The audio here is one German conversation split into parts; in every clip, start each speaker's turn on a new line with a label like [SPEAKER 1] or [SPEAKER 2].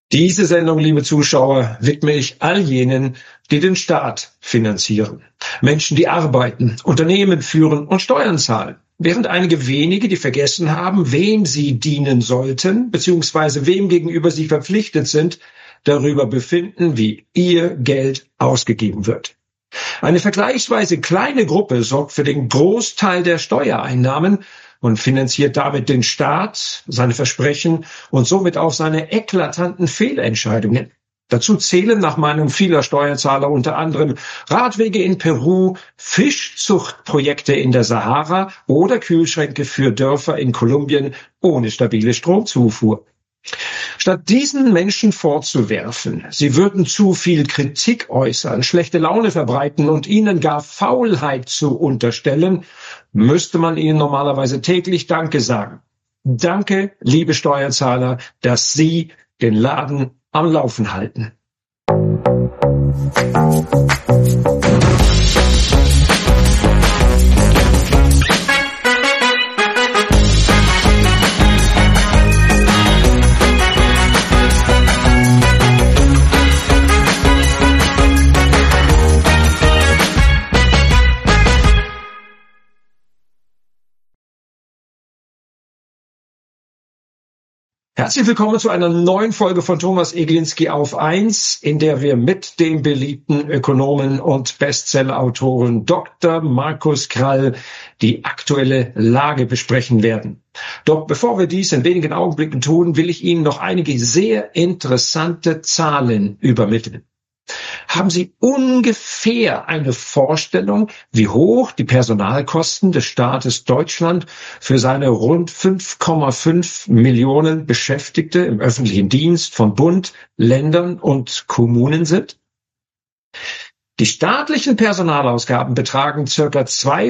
[SPEAKER 1] Diese Sendung, liebe Zuschauer, widme ich all jenen, die den Staat finanzieren. Menschen, die arbeiten, Unternehmen führen und Steuern zahlen. Während einige wenige, die vergessen haben, wem sie dienen sollten, beziehungsweise wem gegenüber sie verpflichtet sind, darüber befinden, wie ihr Geld ausgegeben wird. Eine vergleichsweise kleine Gruppe sorgt für den Großteil der Steuereinnahmen und finanziert damit den Staat, seine Versprechen und somit auch seine eklatanten Fehlentscheidungen. Dazu zählen nach Meinung vieler Steuerzahler unter anderem Radwege in Peru, Fischzuchtprojekte in der Sahara oder Kühlschränke für Dörfer in Kolumbien ohne stabile Stromzufuhr. Statt diesen Menschen vorzuwerfen, sie würden zu viel Kritik äußern, schlechte Laune verbreiten und ihnen gar Faulheit zu unterstellen, müsste man ihnen normalerweise täglich Danke sagen. Danke, liebe Steuerzahler, dass Sie den Laden am Laufen halten. Herzlich willkommen zu einer neuen Folge von Thomas Eglinski auf 1, in der wir mit dem beliebten Ökonomen und Bestsellerautoren Dr. Markus Krall die aktuelle Lage besprechen werden. Doch bevor wir dies in wenigen Augenblicken tun, will ich Ihnen noch einige sehr interessante Zahlen übermitteln. Haben Sie ungefähr eine Vorstellung, wie hoch die Personalkosten des Staates Deutschland für seine rund 5,5 Millionen Beschäftigte im öffentlichen Dienst von Bund, Ländern und Kommunen sind? Die staatlichen Personalausgaben betragen ca.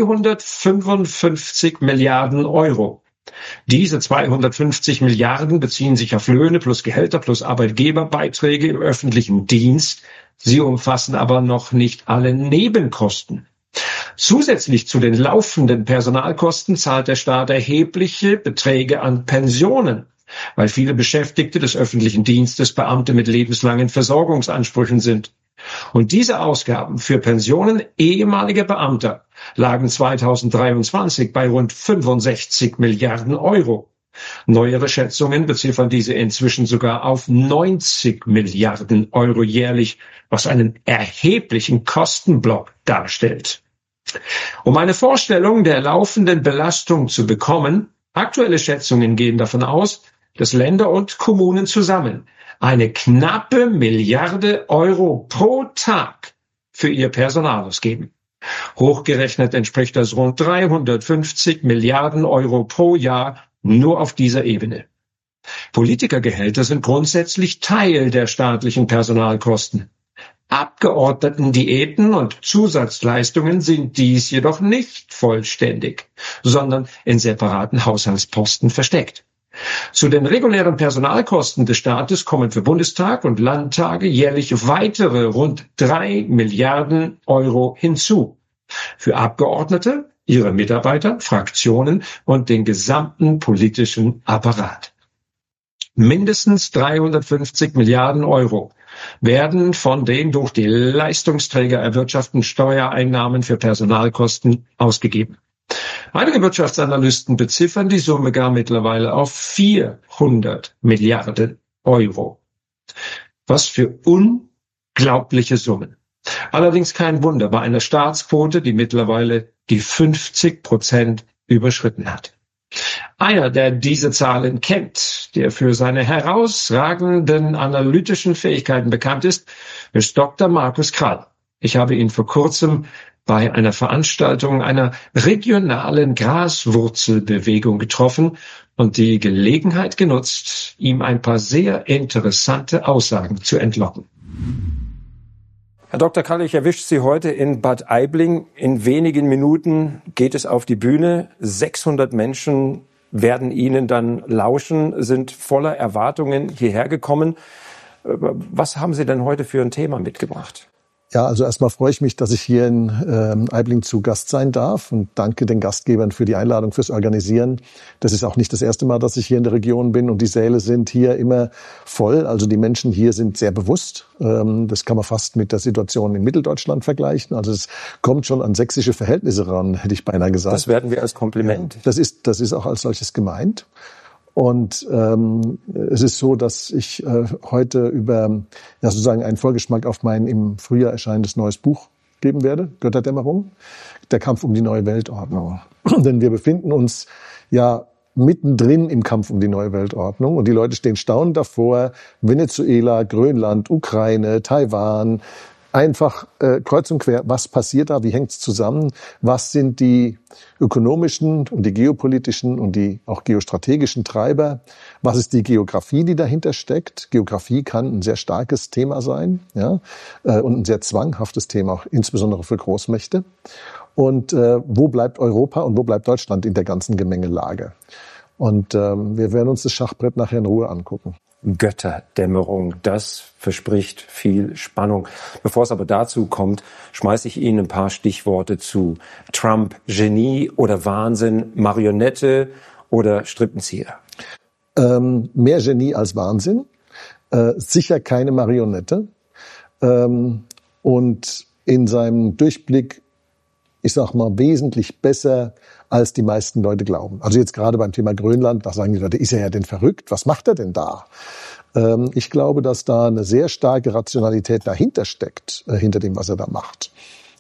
[SPEAKER 1] 255 Milliarden Euro. Diese 250 Milliarden beziehen sich auf Löhne plus Gehälter plus Arbeitgeberbeiträge im öffentlichen Dienst. Sie umfassen aber noch nicht alle Nebenkosten. Zusätzlich zu den laufenden Personalkosten zahlt der Staat erhebliche Beträge an Pensionen, weil viele Beschäftigte des öffentlichen Dienstes Beamte mit lebenslangen Versorgungsansprüchen sind. Und diese Ausgaben für Pensionen ehemaliger Beamter lagen 2023 bei rund 65 Milliarden Euro. Neuere Schätzungen beziffern diese inzwischen sogar auf 90 Milliarden Euro jährlich, was einen erheblichen Kostenblock darstellt. Um eine Vorstellung der laufenden Belastung zu bekommen, aktuelle Schätzungen gehen davon aus, dass Länder und Kommunen zusammen eine knappe Milliarde Euro pro Tag für ihr Personal ausgeben. Hochgerechnet entspricht das rund 350 Milliarden Euro pro Jahr nur auf dieser Ebene. Politikergehälter sind grundsätzlich Teil der staatlichen Personalkosten. Abgeordnetendiäten und Zusatzleistungen sind dies jedoch nicht vollständig, sondern in separaten Haushaltsposten versteckt. Zu den regulären Personalkosten des Staates kommen für Bundestag und Landtage jährlich weitere rund 3 Milliarden Euro hinzu. Für Abgeordnete, ihre Mitarbeiter, Fraktionen und den gesamten politischen Apparat. Mindestens 350 Milliarden Euro werden von den durch die Leistungsträger erwirtschafteten Steuereinnahmen für Personalkosten ausgegeben. Einige Wirtschaftsanalysten beziffern die Summe gar mittlerweile auf 400 Milliarden Euro. Was für unglaubliche Summen. Allerdings kein Wunder bei einer Staatsquote, die mittlerweile die 50% überschritten hat. Einer, der diese Zahlen kennt, der für seine herausragenden analytischen Fähigkeiten bekannt ist Dr. Markus Krall. Ich habe ihn vor kurzem bei einer Veranstaltung einer regionalen Graswurzelbewegung getroffen und die Gelegenheit genutzt, ihm ein paar sehr interessante Aussagen zu entlocken. Herr Dr. Krall, ich erwische Sie heute in Bad Aibling. In wenigen Minuten geht es auf die Bühne. 600 Menschen werden Ihnen dann lauschen, sind voller Erwartungen hierher gekommen. Was haben Sie denn heute für ein Thema mitgebracht?
[SPEAKER 2] Ja, also erstmal freue ich mich, dass ich hier in Aibling zu Gast sein darf und danke den Gastgebern für die Einladung, fürs Organisieren. Das ist auch nicht das erste Mal, dass ich hier in der Region bin und die Säle sind hier immer voll. Also die Menschen hier sind sehr bewusst. Das kann man fast mit der Situation in Mitteldeutschland vergleichen. Also es kommt schon an sächsische Verhältnisse ran, hätte ich beinahe gesagt.
[SPEAKER 3] Das werden wir als Kompliment.
[SPEAKER 2] Ja, das ist auch als solches gemeint. Und es ist so, dass ich heute über sozusagen einen Vorgeschmack auf mein im Frühjahr erscheinendes neues Buch geben werde, Götterdämmerung, der Kampf um die neue Weltordnung. Denn wir befinden uns ja mittendrin im Kampf um die neue Weltordnung und die Leute stehen staunend davor, Venezuela, Grönland, Ukraine, Taiwan, einfach kreuz und quer, was passiert da, wie hängt es zusammen, was sind die ökonomischen und die geopolitischen und die auch geostrategischen Treiber, was ist die Geografie, die dahinter steckt. Geografie kann ein sehr starkes Thema sein, ja, und ein sehr zwanghaftes Thema, auch insbesondere für Großmächte. Und wo bleibt Europa und wo bleibt Deutschland in der ganzen Gemengelage? Und wir werden uns das Schachbrett nachher in Ruhe angucken.
[SPEAKER 3] Götterdämmerung, das verspricht viel Spannung. Bevor es aber dazu kommt, schmeiße ich Ihnen ein paar Stichworte zu. Trump, Genie oder Wahnsinn, Marionette oder Strippenzieher?
[SPEAKER 2] Mehr Genie als Wahnsinn, sicher keine Marionette und in seinem Durchblick, ich sag mal, wesentlich besser, als die meisten Leute glauben. Also jetzt gerade beim Thema Grönland, da sagen die Leute, ist er ja denn verrückt? Was macht er denn da? Ich glaube, dass da eine sehr starke Rationalität dahinter steckt, hinter dem, was er da macht.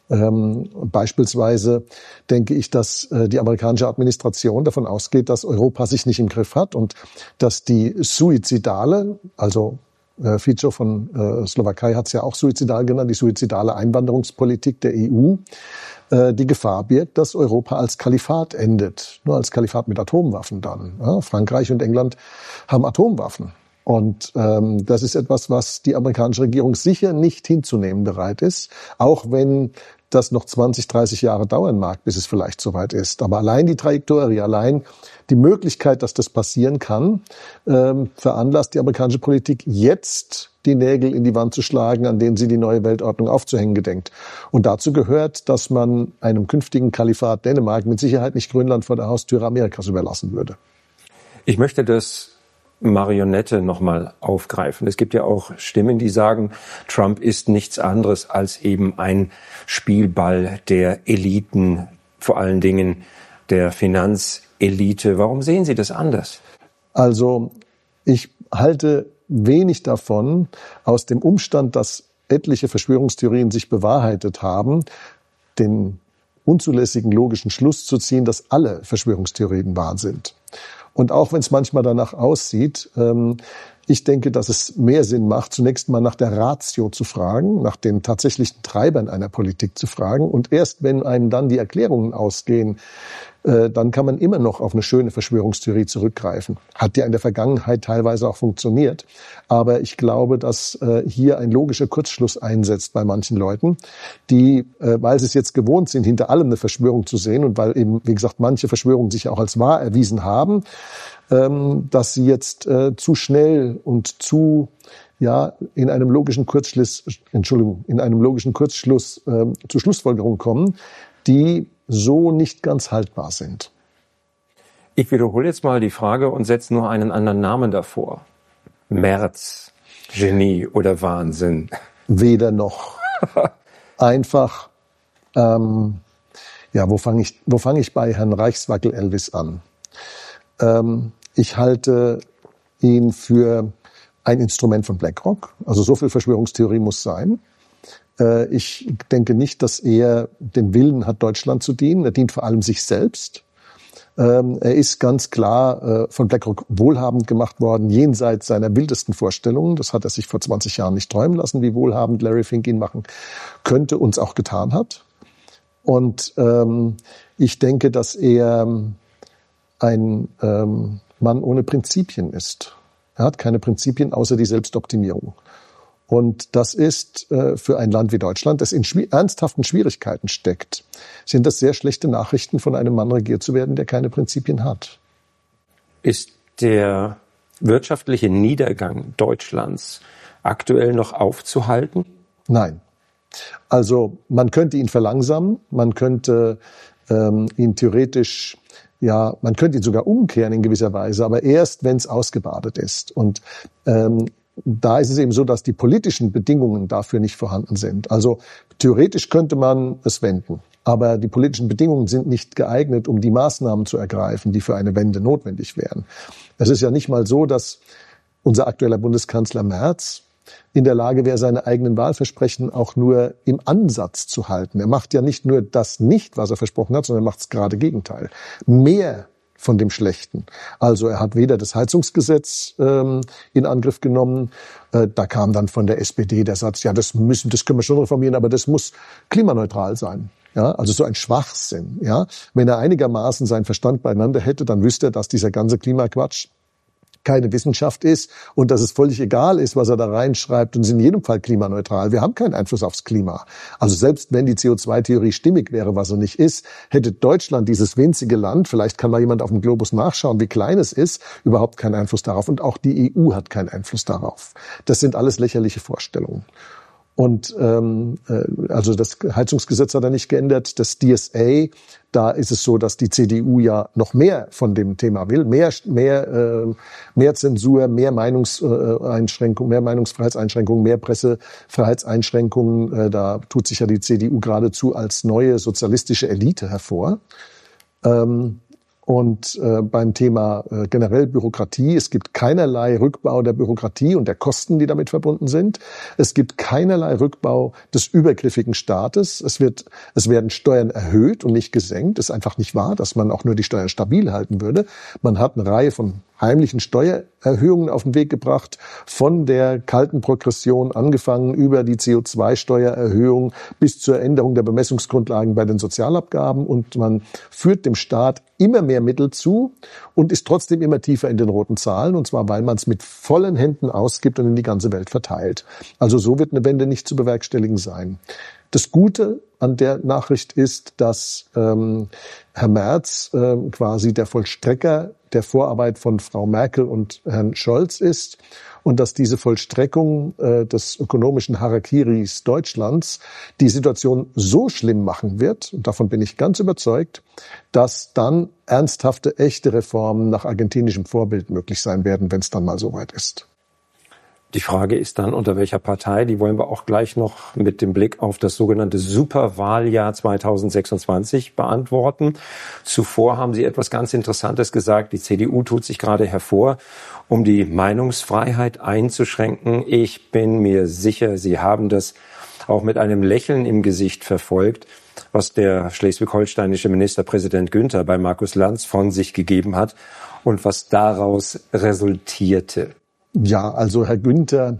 [SPEAKER 2] Beispielsweise denke ich, dass die amerikanische Administration davon ausgeht, dass Europa sich nicht im Griff hat und dass die suizidale, also Fico von Slowakei hat es ja auch suizidal genannt, die suizidale Einwanderungspolitik der EU, die Gefahr birgt, dass Europa als Kalifat endet. Nur als Kalifat mit Atomwaffen dann. Ja, Frankreich und England haben Atomwaffen. Und das ist etwas, was die amerikanische Regierung sicher nicht hinzunehmen bereit ist, auch wenn das noch 20, 30 Jahre dauern mag, bis es vielleicht soweit ist. Aber allein die Trajektorie, allein die Möglichkeit, dass das passieren kann, veranlasst die amerikanische Politik jetzt die Nägel in die Wand zu schlagen, an denen sie die neue Weltordnung aufzuhängen gedenkt. Und dazu gehört, dass man einem künftigen Kalifat Dänemark mit Sicherheit nicht Grönland vor der Haustüre Amerikas überlassen würde.
[SPEAKER 3] Ich möchte das Marionette nochmal aufgreifen. Es gibt ja auch Stimmen, die sagen, Trump ist nichts anderes als eben ein Spielball der Eliten, vor allen Dingen der Finanzelite. Warum sehen Sie das anders?
[SPEAKER 2] Also ich halte wenig davon, aus dem Umstand, dass etliche Verschwörungstheorien sich bewahrheitet haben, den unzulässigen logischen Schluss zu ziehen, dass alle Verschwörungstheorien wahr sind. Und auch wenn es manchmal danach aussieht, ich denke, dass es mehr Sinn macht, zunächst mal nach der Ratio zu fragen, nach den tatsächlichen Treibern einer Politik zu fragen. Und erst wenn einem dann die Erklärungen ausgehen, dann kann man immer noch auf eine schöne Verschwörungstheorie zurückgreifen. Hat ja in der Vergangenheit teilweise auch funktioniert. Aber ich glaube, dass hier ein logischer Kurzschluss einsetzt bei manchen Leuten, die, weil sie es jetzt gewohnt sind, hinter allem eine Verschwörung zu sehen und weil eben, wie gesagt, manche Verschwörungen sich auch als wahr erwiesen haben, dass sie jetzt zu schnell und zu in einem logischen Kurzschluss zu Schlussfolgerungen kommen, die so nicht ganz haltbar sind.
[SPEAKER 3] Ich wiederhole jetzt mal die Frage und setze nur einen anderen Namen davor. Merz, Genie oder Wahnsinn?
[SPEAKER 2] Weder noch. Einfach, wo fange ich bei Herrn Reichswackel Elvis an? Ich halte ihn für ein Instrument von BlackRock. Also so viel Verschwörungstheorie muss sein. Ich denke nicht, dass er den Willen hat, Deutschland zu dienen. Er dient vor allem sich selbst. Er ist ganz klar von BlackRock wohlhabend gemacht worden, jenseits seiner wildesten Vorstellungen. Das hat er sich vor 20 Jahren nicht träumen lassen, wie wohlhabend Larry Fink ihn machen könnte, uns auch getan hat. Und ich denke, dass er ein Mann ohne Prinzipien ist. Er hat keine Prinzipien außer die Selbstoptimierung. Und das ist für ein Land wie Deutschland, das in ernsthaften Schwierigkeiten steckt, sind das sehr schlechte Nachrichten, von einem Mann regiert zu werden, der keine Prinzipien hat.
[SPEAKER 3] Ist der wirtschaftliche Niedergang Deutschlands aktuell noch aufzuhalten?
[SPEAKER 2] Nein. Also man könnte ihn verlangsamen, man könnte ihn theoretisch, ja, man könnte ihn sogar umkehren in gewisser Weise, aber erst, wenn es ausgebadet ist. Und da ist es eben so, dass die politischen Bedingungen dafür nicht vorhanden sind. Also theoretisch könnte man es wenden, aber die politischen Bedingungen sind nicht geeignet, um die Maßnahmen zu ergreifen, die für eine Wende notwendig wären. Es ist ja nicht mal so, dass unser aktueller Bundeskanzler Merz in der Lage wäre, seine eigenen Wahlversprechen auch nur im Ansatz zu halten. Er macht ja nicht nur das nicht, was er versprochen hat, sondern er macht es gerade Gegenteil. Mehr von dem Schlechten. Also er hat weder das Heizungsgesetz in Angriff genommen, da kam dann von der SPD der Satz, ja, das können wir schon reformieren, aber das muss klimaneutral sein. Ja, also so ein Schwachsinn. Ja, wenn er einigermaßen seinen Verstand beieinander hätte, dann wüsste er, dass dieser ganze Klimaquatsch keine Wissenschaft ist und dass es völlig egal ist, was er da reinschreibt und ist in jedem Fall klimaneutral. Wir haben keinen Einfluss aufs Klima. Also selbst wenn die CO2-Theorie stimmig wäre, was er nicht ist, hätte Deutschland, dieses winzige Land, vielleicht kann mal jemand auf dem Globus nachschauen, wie klein es ist, überhaupt keinen Einfluss darauf. Und auch die EU hat keinen Einfluss darauf. Das sind alles lächerliche Vorstellungen. Und also das Heizungsgesetz hat er nicht geändert. Das DSA, da ist es so, dass die CDU ja noch mehr von dem Thema will. Mehr Zensur, mehr Meinungseinschränkungen, mehr Meinungsfreiheitseinschränkungen, mehr Pressefreiheitseinschränkungen. Da tut sich ja die CDU geradezu als neue sozialistische Elite hervor. Und beim Thema generell Bürokratie, es gibt keinerlei Rückbau der Bürokratie und der Kosten, die damit verbunden sind. Es gibt keinerlei Rückbau des übergriffigen Staates. Es werden Steuern erhöht und nicht gesenkt. Es ist einfach nicht wahr, dass man auch nur die Steuern stabil halten würde. Man hat eine Reihe von heimlichen Steuererhöhungen auf den Weg gebracht, von der kalten Progression angefangen über die CO2-Steuererhöhung bis zur Änderung der Bemessungsgrundlagen bei den Sozialabgaben. Und man führt dem Staat immer mehr Mittel zu und ist trotzdem immer tiefer in den roten Zahlen, und zwar, weil man es mit vollen Händen ausgibt und in die ganze Welt verteilt. Also so wird eine Wende nicht zu bewerkstelligen sein. Das Gute an der Nachricht ist, dass Herr Merz quasi der Vollstrecker der Vorarbeit von Frau Merkel und Herrn Scholz ist und dass diese Vollstreckung des ökonomischen Harakiris Deutschlands die Situation so schlimm machen wird, und davon bin ich ganz überzeugt, dass dann ernsthafte, echte Reformen nach argentinischem Vorbild möglich sein werden, wenn es dann mal soweit ist.
[SPEAKER 3] Die Frage ist dann, unter welcher Partei? Die wollen wir auch gleich noch mit dem Blick auf das sogenannte Superwahljahr 2026 beantworten. Zuvor haben Sie etwas ganz Interessantes gesagt. Die CDU tut sich gerade hervor, um die Meinungsfreiheit einzuschränken. Ich bin mir sicher, Sie haben das auch mit einem Lächeln im Gesicht verfolgt, was der schleswig-holsteinische Ministerpräsident Günther bei Markus Lanz von sich gegeben hat und was daraus resultierte.
[SPEAKER 2] Ja, also Herr Günther,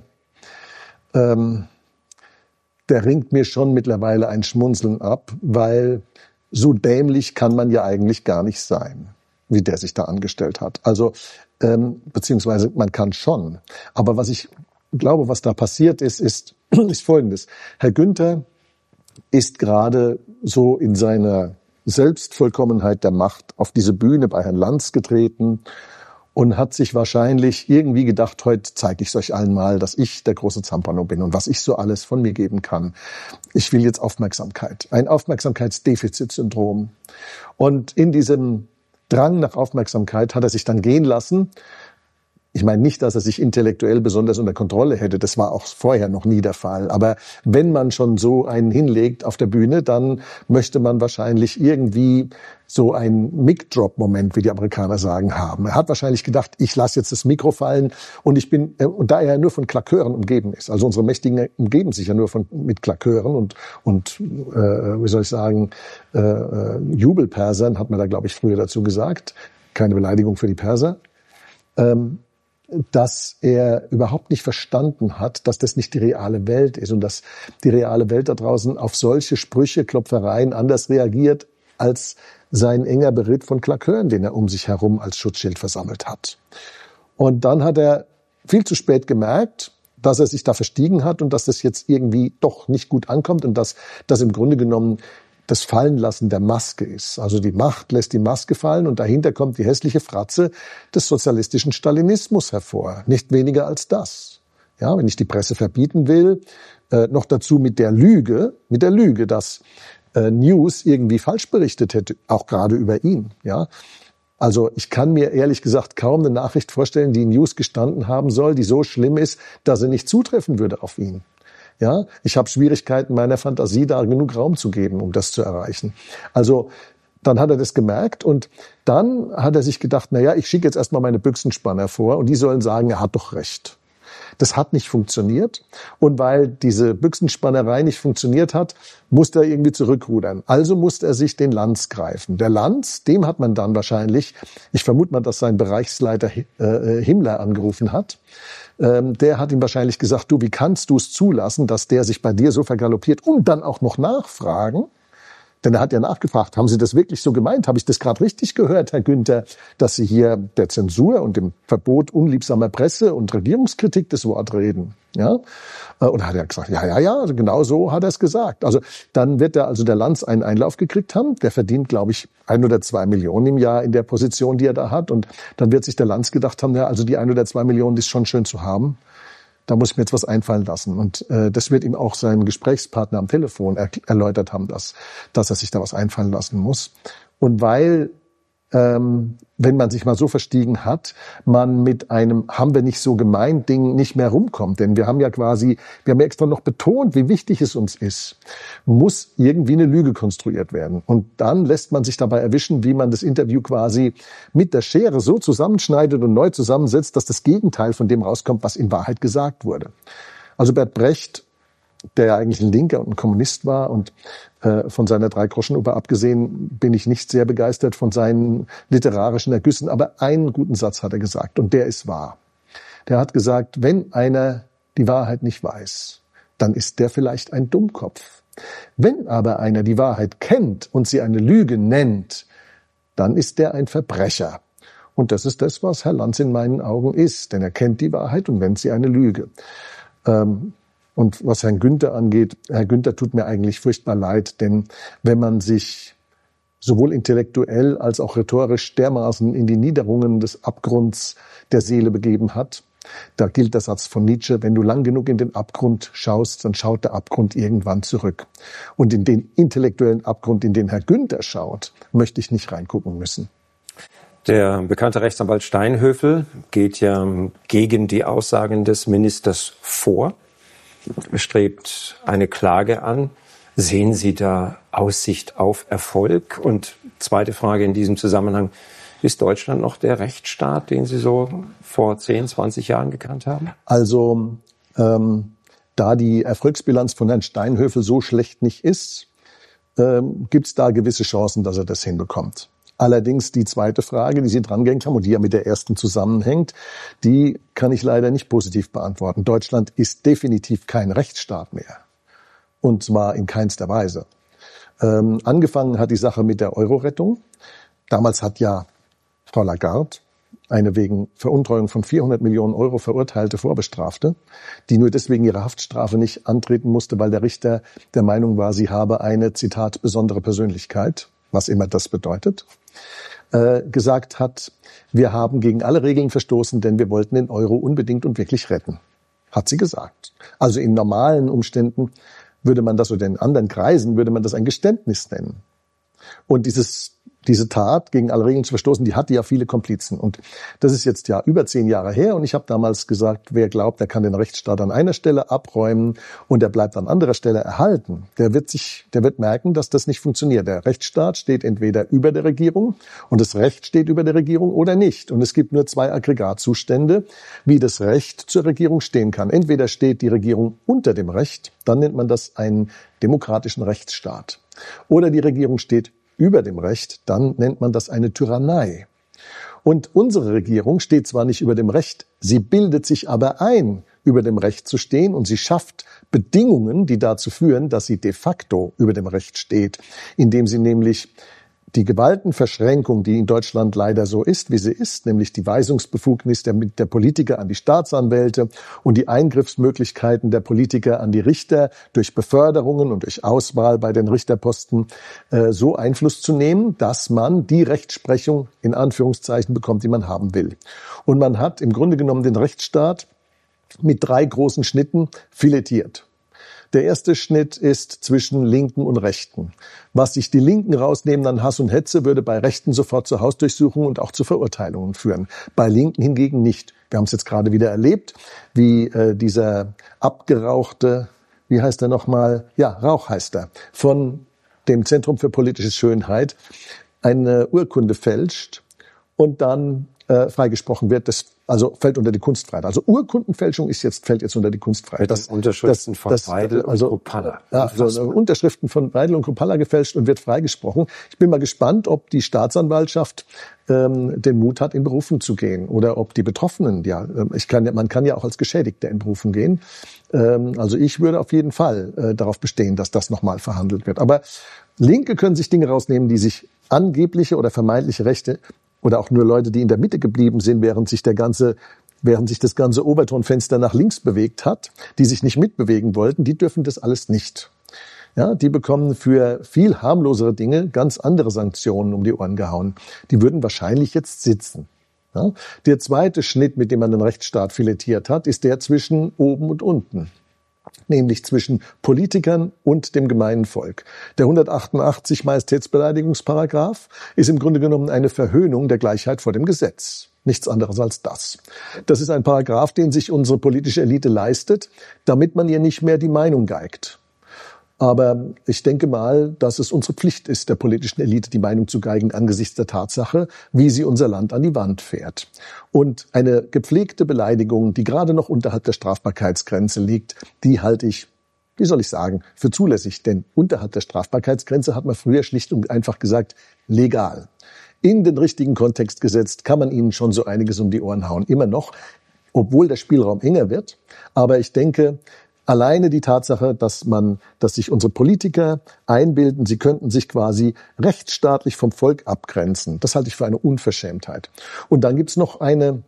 [SPEAKER 2] der ringt mir schon mittlerweile ein Schmunzeln ab, weil so dämlich kann man ja eigentlich gar nicht sein, wie der sich da angestellt hat. Also, beziehungsweise man kann schon. Aber was ich glaube, was da passiert ist Folgendes. Herr Günther ist gerade so in seiner Selbstvollkommenheit der Macht auf diese Bühne bei Herrn Lanz getreten und hat sich wahrscheinlich irgendwie gedacht, heute zeige ich es euch allen mal, dass ich der große Zampano bin und was ich so alles von mir geben kann. Ich will jetzt Aufmerksamkeit, ein Aufmerksamkeitsdefizitsyndrom. Und in diesem Drang nach Aufmerksamkeit hat er sich dann gehen lassen. Ich meine nicht, dass er sich intellektuell besonders unter Kontrolle hätte, das war auch vorher noch nie der Fall. Aber wenn man schon so einen hinlegt auf der Bühne, dann möchte man wahrscheinlich irgendwie so einen Mic-Drop-Moment, wie die Amerikaner sagen, haben. Er hat wahrscheinlich gedacht, ich lasse jetzt das Mikro fallen und da er ja nur von Klakeuren umgeben ist, also unsere Mächtigen umgeben sich ja nur mit Klakeuren und wie soll ich sagen, Jubelpersern, hat man da, glaube ich, früher dazu gesagt. Keine Beleidigung für die Perser. Dass er überhaupt nicht verstanden hat, dass das nicht die reale Welt ist und dass die reale Welt da draußen auf solche Sprüche, Klopfereien anders reagiert als sein enger Beritt von Klakeuren, den er um sich herum als Schutzschild versammelt hat. Und dann hat er viel zu spät gemerkt, dass er sich da verstiegen hat und dass das jetzt irgendwie doch nicht gut ankommt und dass das im Grunde genommen das Fallenlassen der Maske ist. Also die Macht lässt die Maske fallen und dahinter kommt die hässliche Fratze des sozialistischen Stalinismus hervor. Nicht weniger als das. Ja, wenn ich die Presse verbieten will, noch dazu mit der Lüge, dass News irgendwie falsch berichtet hätte, auch gerade über ihn, ja. Also ich kann mir ehrlich gesagt kaum eine Nachricht vorstellen, die in News gestanden haben soll, die so schlimm ist, dass sie nicht zutreffen würde auf ihn. Ja, ich habe Schwierigkeiten, meiner Fantasie da genug Raum zu geben, um das zu erreichen. Also dann hat er das gemerkt und dann hat er sich gedacht, ich schicke jetzt erstmal meine Büchsenspanner vor und die sollen sagen, er hat doch recht. Das hat nicht funktioniert. Und weil diese Büchsenspannerei nicht funktioniert hat, musste er irgendwie zurückrudern. Also musste er sich den Lanz greifen. Der Lanz, dem hat man dann wahrscheinlich, ich vermute mal, dass sein Bereichsleiter Himmler angerufen hat. Der hat ihm wahrscheinlich gesagt, du, wie kannst du es zulassen, dass der sich bei dir so vergaloppiert und dann auch noch nachfragen? Denn er hat ja nachgefragt, haben Sie das wirklich so gemeint? Habe ich das gerade richtig gehört, Herr Günther, dass Sie hier der Zensur und dem Verbot unliebsamer Presse und Regierungskritik das Wort reden? Ja? Und hat er gesagt, ja, also genau so hat er es gesagt. Also dann wird der Lanz einen Einlauf gekriegt haben. Der verdient, glaube ich, 1 oder 2 Millionen im Jahr in der Position, die er da hat. Und dann wird sich der Lanz gedacht haben, also die 1 oder 2 Millionen, die ist schon schön zu haben. Da muss ich mir jetzt was einfallen lassen. Und das wird ihm auch sein Gesprächspartner am Telefon erläutert haben, dass er sich da was einfallen lassen muss. Und weil, wenn man sich mal so verstiegen hat, man mit einem haben wir nicht so gemeint Ding nicht mehr rumkommt. Denn wir haben ja extra noch betont, wie wichtig es uns ist, muss irgendwie eine Lüge konstruiert werden. Und dann lässt man sich dabei erwischen, wie man das Interview quasi mit der Schere so zusammenschneidet und neu zusammensetzt, dass das Gegenteil von dem rauskommt, was in Wahrheit gesagt wurde. Also Bert Brecht, der ja eigentlich ein Linker und ein Kommunist war und von seiner Dreigroschenoper abgesehen bin ich nicht sehr begeistert von seinen literarischen Ergüssen, aber einen guten Satz hat er gesagt und der ist wahr. Der hat gesagt, wenn einer die Wahrheit nicht weiß, dann ist der vielleicht ein Dummkopf. Wenn aber einer die Wahrheit kennt und sie eine Lüge nennt, dann ist der ein Verbrecher. Und das ist das, was Herr Lanz in meinen Augen ist, denn er kennt die Wahrheit und nennt sie eine Lüge. Und was Herrn Günther angeht, Herr Günther tut mir eigentlich furchtbar leid, denn wenn man sich sowohl intellektuell als auch rhetorisch dermaßen in die Niederungen des Abgrunds der Seele begeben hat, da gilt der Satz von Nietzsche, wenn du lang genug in den Abgrund schaust, dann schaut der Abgrund irgendwann zurück. Und in den intellektuellen Abgrund, in den Herr Günther schaut, möchte ich nicht reingucken müssen.
[SPEAKER 3] Der bekannte Rechtsanwalt Steinhöfel geht ja gegen die Aussagen des Ministers vor, strebt eine Klage an. Sehen Sie da Aussicht auf Erfolg? Und zweite Frage in diesem Zusammenhang, ist Deutschland noch der Rechtsstaat, den Sie so vor 10, 20 Jahren gekannt haben?
[SPEAKER 2] Also, da die Erfolgsbilanz von Herrn Steinhöfel so schlecht nicht ist, gibt es da gewisse Chancen, dass er das hinbekommt. Allerdings die zweite Frage, die Sie drangehängt haben und die ja mit der ersten zusammenhängt, die kann ich leider nicht positiv beantworten. Deutschland ist definitiv kein Rechtsstaat mehr. Und zwar in keinster Weise. Angefangen hat die Sache mit der Euro-Rettung. Damals hat ja Frau Lagarde eine wegen Veruntreuung von 400 Millionen Euro verurteilte Vorbestrafte, die nur deswegen ihre Haftstrafe nicht antreten musste, weil der Richter der Meinung war, sie habe eine, Zitat, besondere Persönlichkeit, was immer das bedeutet, gesagt hat, wir haben gegen alle Regeln verstoßen, denn wir wollten den Euro unbedingt und wirklich retten. Hat sie gesagt. Also in normalen Umständen würde man das, oder in anderen Kreisen würde man das ein Geständnis nennen. Und diese Tat, gegen alle Regeln zu verstoßen, die hatte ja viele Komplizen. Und das ist jetzt ja über 10 Jahre her. Und ich habe damals gesagt, wer glaubt, er kann den Rechtsstaat an einer Stelle abräumen und er bleibt an anderer Stelle erhalten, der wird merken, dass das nicht funktioniert. Der Rechtsstaat steht entweder über der Regierung und das Recht steht über der Regierung oder nicht. Und es gibt nur 2 Aggregatzustände, wie das Recht zur Regierung stehen kann. Entweder steht die Regierung unter dem Recht, dann nennt man das einen demokratischen Rechtsstaat. Oder die Regierung steht über dem Recht, dann nennt man das eine Tyrannei. Und unsere Regierung steht zwar nicht über dem Recht, sie bildet sich aber ein, über dem Recht zu stehen und sie schafft Bedingungen, die dazu führen, dass sie de facto über dem Recht steht, indem sie nämlich die Gewaltenverschränkung, die in Deutschland leider so ist, wie sie ist, nämlich die Weisungsbefugnis der Politiker an die Staatsanwälte und die Eingriffsmöglichkeiten der Politiker an die Richter durch Beförderungen und durch Auswahl bei den Richterposten so Einfluss zu nehmen, dass man die Rechtsprechung in Anführungszeichen bekommt, die man haben will. Und man hat im Grunde genommen den Rechtsstaat mit 3 großen Schnitten filetiert. Der erste Schnitt ist zwischen Linken und Rechten. Was sich die Linken rausnehmen an Hass und Hetze, würde bei Rechten sofort zur Hausdurchsuchung und auch zu Verurteilungen führen. Bei Linken hingegen nicht. Wir haben es jetzt gerade wieder erlebt, wie dieser abgerauchte, wie heißt er nochmal? Ja, Rauch heißt er, von dem Zentrum für politische Schönheit eine Urkunde fälscht und dann freigesprochen wird. Das also fällt unter die Kunstfreiheit. Also Urkundenfälschung fällt jetzt unter die Kunstfreiheit.
[SPEAKER 3] Das Unterschriften von Weidel und Kruppalla.
[SPEAKER 2] Ja, also Unterschriften von Weidel und Kruppalla gefälscht und wird freigesprochen. Ich bin mal gespannt, ob die Staatsanwaltschaft den Mut hat, in Berufung zu gehen oder ob die Betroffenen, man kann ja auch als Geschädigter in Berufung gehen. Also ich würde auf jeden Fall darauf bestehen, dass das nochmal verhandelt wird. Aber Linke können sich Dinge rausnehmen, die sich angebliche oder vermeintliche Rechte oder auch nur Leute, die in der Mitte geblieben sind, während sich das ganze Obertonfenster nach links bewegt hat, die sich nicht mitbewegen wollten, die dürfen das alles nicht. Ja, die bekommen für viel harmlosere Dinge ganz andere Sanktionen um die Ohren gehauen. Die würden wahrscheinlich jetzt sitzen. Ja, der zweite Schnitt, mit dem man den Rechtsstaat filetiert hat, ist der zwischen oben und unten. Nämlich zwischen Politikern und dem gemeinen Volk. Der 188 Majestätsbeleidigungsparagraph ist im Grunde genommen eine Verhöhnung der Gleichheit vor dem Gesetz. Nichts anderes als das. Das ist ein Paragraph, den sich unsere politische Elite leistet, damit man ihr nicht mehr die Meinung geigt. Aber ich denke mal, dass es unsere Pflicht ist, der politischen Elite die Meinung zu geigen angesichts der Tatsache, wie sie unser Land an die Wand fährt. Und eine gepflegte Beleidigung, die gerade noch unterhalb der Strafbarkeitsgrenze liegt, die halte ich, wie soll ich sagen, für zulässig. Denn unterhalb der Strafbarkeitsgrenze hat man früher schlicht und einfach gesagt, legal. In den richtigen Kontext gesetzt, kann man ihnen schon so einiges um die Ohren hauen. Immer noch, obwohl der Spielraum enger wird. Aber ich denke, alleine die Tatsache, dass sich unsere Politiker einbilden, sie könnten sich quasi rechtsstaatlich vom Volk abgrenzen, das halte ich für eine Unverschämtheit. Und dann gibt's noch einen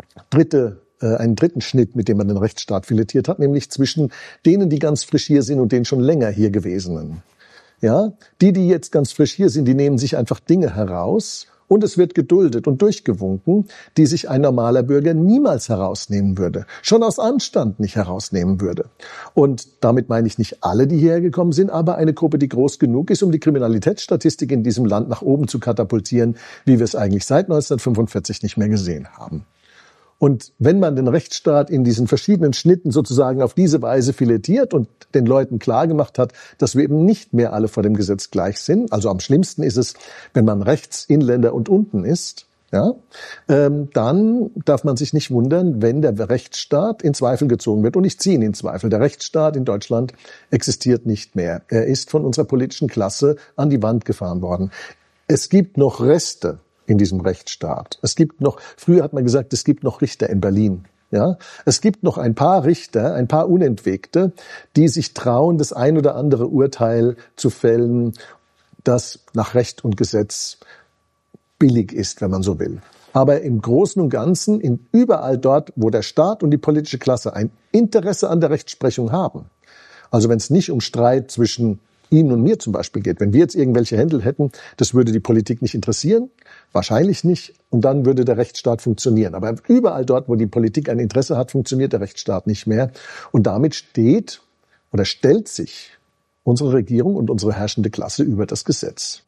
[SPEAKER 2] dritten Schnitt, mit dem man den Rechtsstaat filetiert hat, nämlich zwischen denen, die ganz frisch hier sind und den schon länger hier gewesenen. Ja, die jetzt ganz frisch hier sind, die nehmen sich einfach Dinge heraus. Und es wird geduldet und durchgewunken, die sich ein normaler Bürger niemals herausnehmen würde. Schon aus Anstand nicht herausnehmen würde. Und damit meine ich nicht alle, die hierher gekommen sind, aber eine Gruppe, die groß genug ist, um die Kriminalitätsstatistik in diesem Land nach oben zu katapultieren, wie wir es eigentlich seit 1945 nicht mehr gesehen haben. Und wenn man den Rechtsstaat in diesen verschiedenen Schnitten sozusagen auf diese Weise filetiert und den Leuten klargemacht hat, dass wir eben nicht mehr alle vor dem Gesetz gleich sind, also am schlimmsten ist es, wenn man rechts, Inländer und unten ist, ja, dann darf man sich nicht wundern, wenn der Rechtsstaat in Zweifel gezogen wird. Und ich ziehe ihn in Zweifel. Der Rechtsstaat in Deutschland existiert nicht mehr. Er ist von unserer politischen Klasse an die Wand gefahren worden. Es gibt noch Reste in diesem Rechtsstaat. Früher hat man gesagt, es gibt noch Richter in Berlin. Ja, es gibt noch ein paar Richter, ein paar Unentwegte, die sich trauen, das ein oder andere Urteil zu fällen, das nach Recht und Gesetz billig ist, wenn man so will. Aber im Großen und Ganzen, überall dort, wo der Staat und die politische Klasse ein Interesse an der Rechtsprechung haben, also wenn es nicht um Streit zwischen Ihnen und mir zum Beispiel geht. Wenn wir jetzt irgendwelche Händel hätten, das würde die Politik nicht interessieren, wahrscheinlich nicht, und dann würde der Rechtsstaat funktionieren. Aber überall dort, wo die Politik ein Interesse hat, funktioniert der Rechtsstaat nicht mehr. Und damit stellt sich unsere Regierung und unsere herrschende Klasse über das Gesetz.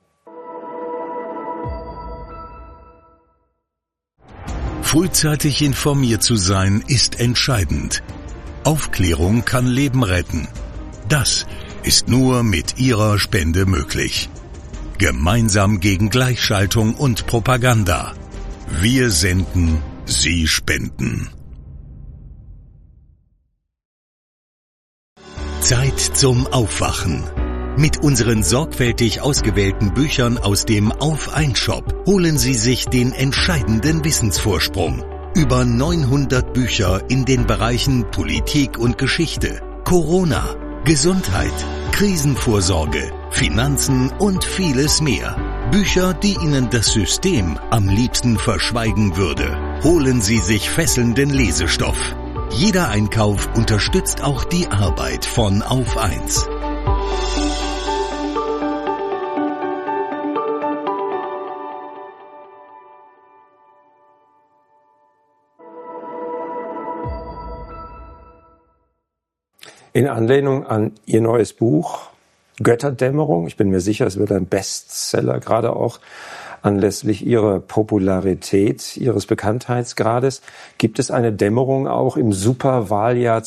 [SPEAKER 4] Frühzeitig informiert zu sein, ist entscheidend. Aufklärung kann Leben retten. Das ist nur mit Ihrer Spende möglich. Gemeinsam gegen Gleichschaltung und Propaganda. Wir senden, Sie spenden. Zeit zum Aufwachen. Mit unseren sorgfältig ausgewählten Büchern aus dem Auf-1-Shop holen Sie sich den entscheidenden Wissensvorsprung. Über 900 Bücher in den Bereichen Politik und Geschichte, Corona, Gesundheit, Krisenvorsorge, Finanzen und vieles mehr. Bücher, die Ihnen das System am liebsten verschweigen würde. Holen Sie sich fesselnden Lesestoff. Jeder Einkauf unterstützt auch die Arbeit von Auf 1.
[SPEAKER 3] In Anlehnung an Ihr neues Buch Götterdämmerung, ich bin mir sicher, es wird ein Bestseller, gerade auch anlässlich Ihrer Popularität, Ihres Bekanntheitsgrades. Gibt es eine Dämmerung auch im Superwahljahr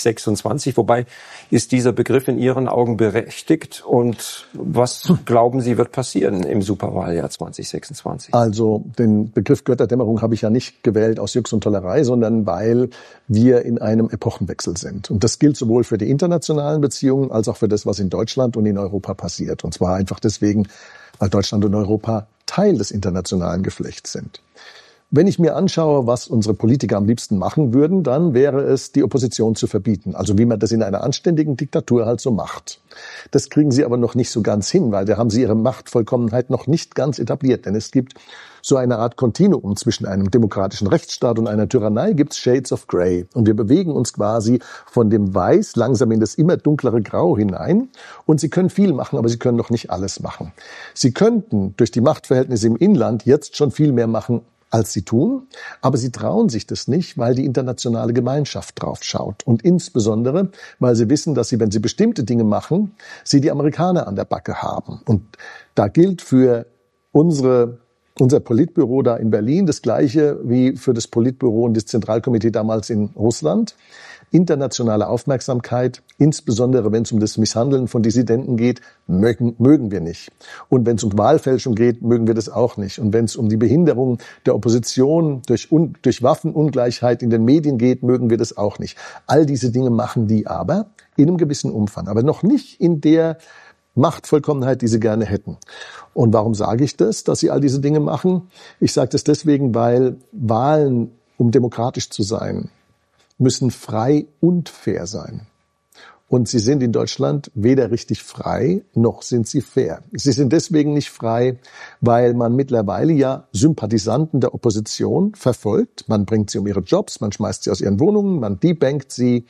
[SPEAKER 3] 2026? Wobei ist dieser Begriff in Ihren Augen berechtigt? Und was glauben Sie, wird passieren im Superwahljahr 2026?
[SPEAKER 2] Also den Begriff Götterdämmerung habe ich ja nicht gewählt aus Jux und Tollerei, sondern weil wir in einem Epochenwechsel sind. Und das gilt sowohl für die internationalen Beziehungen als auch für das, was in Deutschland und in Europa passiert. Und zwar einfach deswegen, weil Deutschland und Europa Teil des internationalen Geflechts sind. Wenn ich mir anschaue, was unsere Politiker am liebsten machen würden, dann wäre es, die Opposition zu verbieten. Also wie man das in einer anständigen Diktatur halt so macht. Das kriegen sie aber noch nicht so ganz hin, weil da haben sie ihre Machtvollkommenheit noch nicht ganz etabliert. Denn es gibt so eine Art Kontinuum zwischen einem demokratischen Rechtsstaat und einer Tyrannei, gibt's Shades of Grey. Und wir bewegen uns quasi von dem Weiß langsam in das immer dunklere Grau hinein. Und sie können viel machen, aber sie können noch nicht alles machen. Sie könnten durch die Machtverhältnisse im Inland jetzt schon viel mehr machen, als sie tun, aber sie trauen sich das nicht, weil die internationale Gemeinschaft drauf schaut. Und insbesondere, weil sie wissen, dass sie, wenn sie bestimmte Dinge machen, sie die Amerikaner an der Backe haben. Und da gilt für unser Politbüro da in Berlin das Gleiche wie für das Politbüro und das Zentralkomitee damals in Russland. Internationale Aufmerksamkeit, insbesondere wenn es um das Misshandeln von Dissidenten geht, mögen wir nicht. Und wenn es um Wahlfälschung geht, mögen wir das auch nicht. Und wenn es um die Behinderung der Opposition durch Waffenungleichheit in den Medien geht, mögen wir das auch nicht. All diese Dinge machen die aber in einem gewissen Umfang, aber noch nicht in der Machtvollkommenheit, die sie gerne hätten. Und warum sage ich das, dass sie all diese Dinge machen? Ich sage das deswegen, weil Wahlen, um demokratisch zu sein, müssen frei und fair sein. Und sie sind in Deutschland weder richtig frei, noch sind sie fair. Sie sind deswegen nicht frei, weil man mittlerweile ja Sympathisanten der Opposition verfolgt. Man bringt sie um ihre Jobs, man schmeißt sie aus ihren Wohnungen, man debankt sie.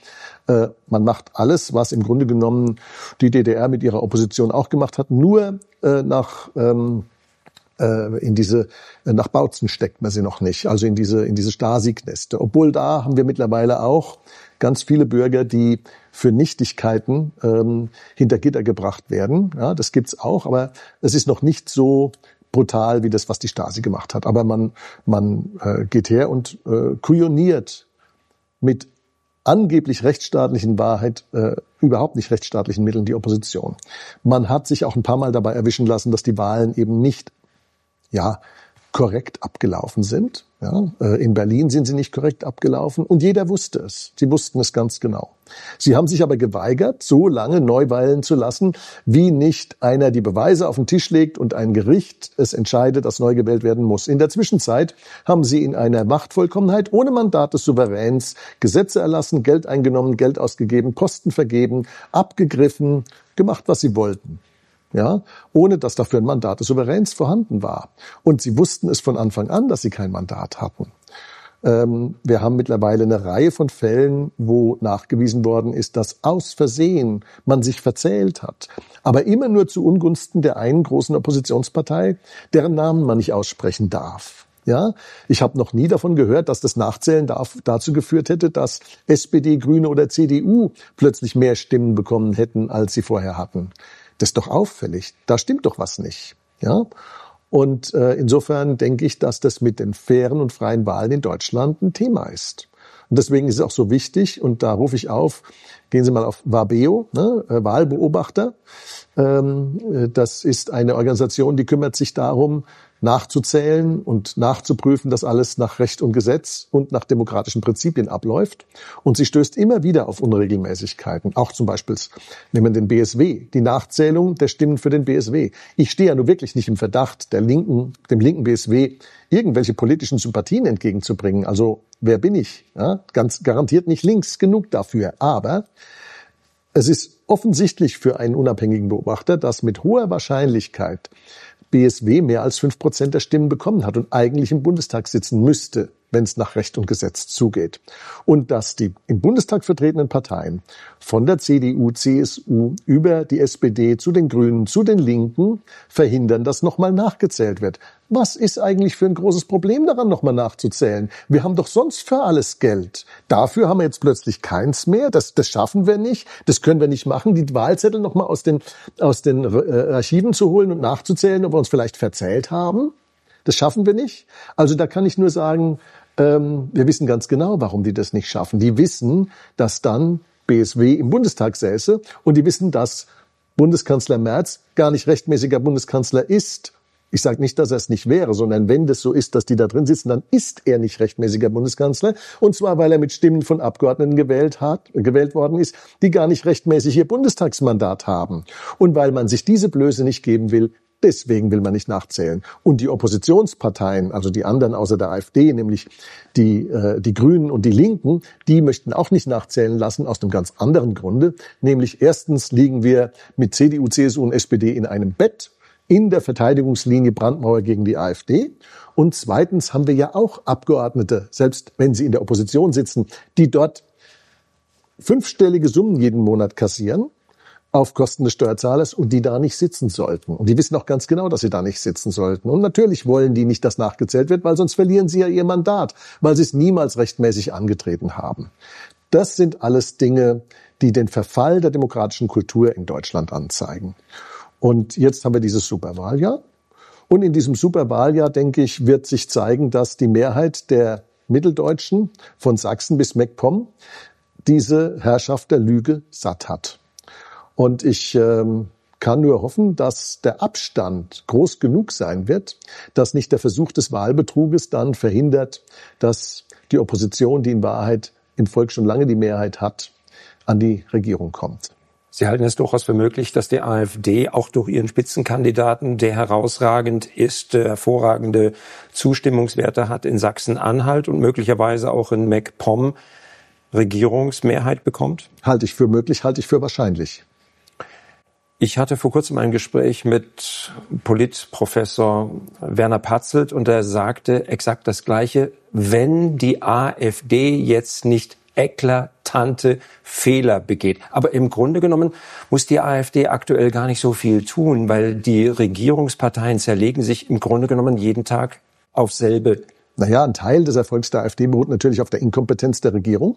[SPEAKER 2] Man macht alles, was im Grunde genommen die DDR mit ihrer Opposition auch gemacht hat, nur nach Bautzen steckt man sie noch nicht, also in diese Stasi-Kneste. Obwohl da haben wir mittlerweile auch ganz viele Bürger, die für Nichtigkeiten hinter Gitter gebracht werden. Ja, das gibt's auch, aber es ist noch nicht so brutal wie das, was die Stasi gemacht hat. Aber man geht her und kujoniert mit angeblich rechtsstaatlichen Wahrheit, überhaupt nicht rechtsstaatlichen Mitteln die Opposition. Man hat sich auch ein paar Mal dabei erwischen lassen, dass die Wahlen eben nicht korrekt abgelaufen sind. Ja, in Berlin sind sie nicht korrekt abgelaufen und jeder wusste es. Sie wussten es ganz genau. Sie haben sich aber geweigert, so lange Neuwahlen zu lassen, wie nicht einer die Beweise auf den Tisch legt und ein Gericht es entscheidet, dass neu gewählt werden muss. In der Zwischenzeit haben sie in einer Machtvollkommenheit ohne Mandat des Souveräns Gesetze erlassen, Geld eingenommen, Geld ausgegeben, Posten vergeben, abgegriffen, gemacht, was sie wollten. Ja, ohne dass dafür ein Mandat des Souveräns vorhanden war. Und sie wussten es von Anfang an, dass sie kein Mandat hatten. Wir haben mittlerweile eine Reihe von Fällen, wo nachgewiesen worden ist, dass aus Versehen man sich verzählt hat. Aber immer nur zu Ungunsten der einen großen Oppositionspartei, deren Namen man nicht aussprechen darf. Ja, ich habe noch nie davon gehört, dass das Nachzählen dazu geführt hätte, dass SPD, Grüne oder CDU plötzlich mehr Stimmen bekommen hätten, als sie vorher hatten. Das ist doch auffällig. Da stimmt doch was nicht. Ja? Und insofern denke ich, dass das mit den fairen und freien Wahlen in Deutschland ein Thema ist. Und deswegen ist es auch so wichtig, und da rufe ich auf, gehen Sie mal auf Wabeo, Wahlbeobachter. Das ist eine Organisation, die kümmert sich darum, nachzuzählen und nachzuprüfen, dass alles nach Recht und Gesetz und nach demokratischen Prinzipien abläuft. Und sie stößt immer wieder auf Unregelmäßigkeiten. Auch zum Beispiel, nehmen wir den BSW, die Nachzählung der Stimmen für den BSW. Ich stehe ja nun wirklich nicht im Verdacht, dem linken BSW irgendwelche politischen Sympathien entgegenzubringen. Also wer bin ich? Ja, ganz garantiert nicht links genug dafür. Aber es ist offensichtlich für einen unabhängigen Beobachter, dass mit hoher Wahrscheinlichkeit BSW mehr als 5% der Stimmen bekommen hat und eigentlich im Bundestag sitzen müsste. wenn es nach Recht und Gesetz zugeht. Und dass die im Bundestag vertretenen Parteien von der CDU, CSU über die SPD zu den Grünen, zu den Linken verhindern, dass nochmal nachgezählt wird. Was ist eigentlich für ein großes Problem daran, nochmal nachzuzählen? Wir haben doch sonst für alles Geld. Dafür haben wir jetzt plötzlich keins mehr. Das schaffen wir nicht. Das können wir nicht machen. Die Wahlzettel nochmal aus den Archiven zu holen und nachzuzählen, ob wir uns vielleicht verzählt haben. Das schaffen wir nicht. Also da kann ich nur sagen, wir wissen ganz genau, warum die das nicht schaffen. Die wissen, dass dann BSW im Bundestag säße und die wissen, dass Bundeskanzler Merz gar nicht rechtmäßiger Bundeskanzler ist. Ich sage nicht, dass er es nicht wäre, sondern wenn das so ist, dass die da drin sitzen, dann ist er nicht rechtmäßiger Bundeskanzler. Und zwar, weil er mit Stimmen von Abgeordneten gewählt worden ist, die gar nicht rechtmäßig ihr Bundestagsmandat haben. Und weil man sich diese Blöße nicht geben will, deswegen will man nicht nachzählen. Und die Oppositionsparteien, also die anderen außer der AfD, nämlich die Grünen und die Linken, die möchten auch nicht nachzählen lassen aus einem ganz anderen Grunde. Nämlich erstens liegen wir mit CDU, CSU und SPD in einem Bett in der Verteidigungslinie Brandmauer gegen die AfD. Und zweitens haben wir ja auch Abgeordnete, selbst wenn sie in der Opposition sitzen, die dort 5-stellige Summen jeden Monat kassieren auf Kosten des Steuerzahlers und die da nicht sitzen sollten. Und die wissen auch ganz genau, dass sie da nicht sitzen sollten. Und natürlich wollen die nicht, dass nachgezählt wird, weil sonst verlieren sie ja ihr Mandat, weil sie es niemals rechtmäßig angetreten haben. Das sind alles Dinge, die den Verfall der demokratischen Kultur in Deutschland anzeigen. Und jetzt haben wir dieses Superwahljahr. Und in diesem Superwahljahr, denke ich, wird sich zeigen, dass die Mehrheit der Mitteldeutschen von Sachsen bis MacPom diese Herrschaft der Lüge satt hat. Und ich kann nur hoffen, dass der Abstand groß genug sein wird, dass nicht der Versuch des Wahlbetruges dann verhindert, dass die Opposition, die in Wahrheit im Volk schon lange die Mehrheit hat, an die Regierung kommt.
[SPEAKER 3] Sie halten es durchaus für möglich, dass die AfD auch durch ihren Spitzenkandidaten, der herausragend ist, hervorragende Zustimmungswerte hat in Sachsen-Anhalt und möglicherweise auch in MacPom, Regierungsmehrheit bekommt?
[SPEAKER 2] Halte ich für möglich, halte ich für wahrscheinlich.
[SPEAKER 3] Ich hatte vor kurzem ein Gespräch mit Politprofessor Werner Patzelt und er sagte exakt das Gleiche. Wenn die AfD jetzt nicht eklatante Fehler begeht. Aber im Grunde genommen muss die AfD aktuell gar nicht so viel tun, weil die Regierungsparteien zerlegen sich im Grunde genommen jeden Tag auf selbe.
[SPEAKER 2] Naja, ein Teil des Erfolgs der AfD beruht natürlich auf der Inkompetenz der Regierung.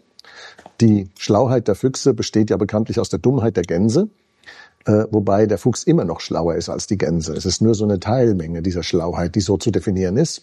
[SPEAKER 2] Die Schlauheit der Füchse besteht ja bekanntlich aus der Dummheit der Gänse. Wobei der Fuchs immer noch schlauer ist als die Gänse. Es ist nur so eine Teilmenge dieser Schlauheit, die so zu definieren ist.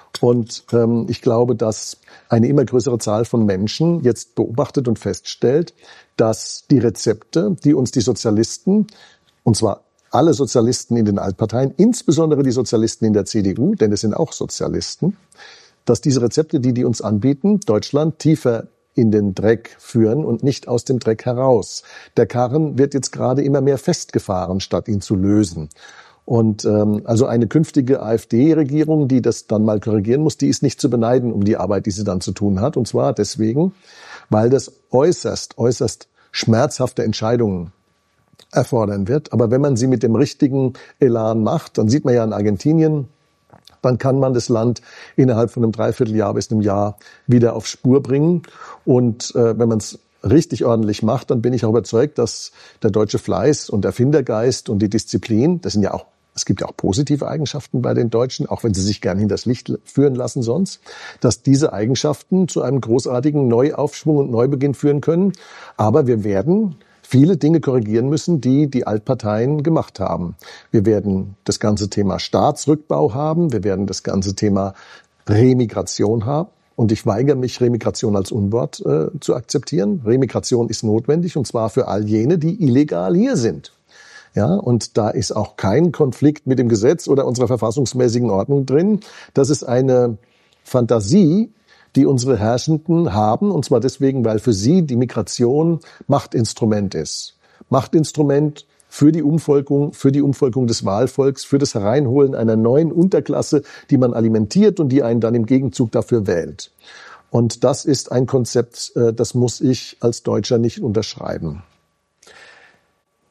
[SPEAKER 2] Und ich glaube, dass eine immer größere Zahl von Menschen jetzt beobachtet und feststellt, dass die Rezepte, die uns die Sozialisten, und zwar alle Sozialisten in den Altparteien, insbesondere die Sozialisten in der CDU, denn es sind auch Sozialisten, dass diese Rezepte, die uns anbieten, Deutschland tiefer in den Dreck führen und nicht aus dem Dreck heraus. Der Karren wird jetzt gerade immer mehr festgefahren, statt ihn zu lösen. Und also eine künftige AfD-Regierung, die das dann mal korrigieren muss, die ist nicht zu beneiden um die Arbeit, die sie dann zu tun hat. Und zwar deswegen, weil das äußerst schmerzhafte Entscheidungen erfordern wird. Aber wenn man sie mit dem richtigen Elan macht, dann sieht man ja in Argentinien, dann kann man das Land innerhalb von einem Dreivierteljahr bis einem Jahr wieder auf Spur bringen. Und wenn man es richtig ordentlich macht, dann bin ich auch überzeugt, dass der deutsche Fleiß und Erfindergeist und die Disziplin, es gibt ja auch positive Eigenschaften bei den Deutschen, auch wenn sie sich gern hinters Licht führen lassen sonst, dass diese Eigenschaften zu einem großartigen Neuaufschwung und Neubeginn führen können. Aber wir werden viele Dinge korrigieren müssen, die Altparteien gemacht haben. Wir werden das ganze Thema Staatsrückbau haben. Wir werden das ganze Thema Remigration haben. Und ich weigere mich, Remigration als Unwort zu akzeptieren. Remigration ist notwendig, und zwar für all jene, die illegal hier sind. Ja, und da ist auch kein Konflikt mit dem Gesetz oder unserer verfassungsmäßigen Ordnung drin. Das ist eine Fantasie, die unsere Herrschenden haben, und zwar deswegen, weil für sie die Migration Machtinstrument ist. Machtinstrument für die Umvolkung des Wahlvolks, für das Hereinholen einer neuen Unterklasse, die man alimentiert und die einen dann im Gegenzug dafür wählt. Und das ist ein Konzept, das muss ich als Deutscher nicht unterschreiben.